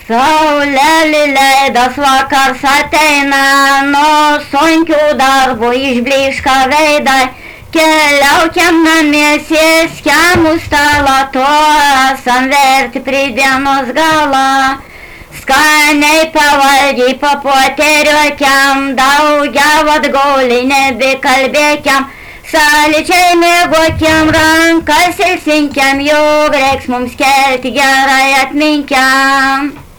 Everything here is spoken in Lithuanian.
Saulelį leidas vakars ateina, nuo sunkių darbų išblyška veidai. Keliaukiam namie, sėskiam už stalo, to esam verti prie dienos galo. Skaniai pavalgiai papoteriuokiam, daugiau atgauliai nebekalbėkiam. Sąlyčiai mėgokiam, rankas ilsinkiam, juk reiks mums kelti gerai atminkiam.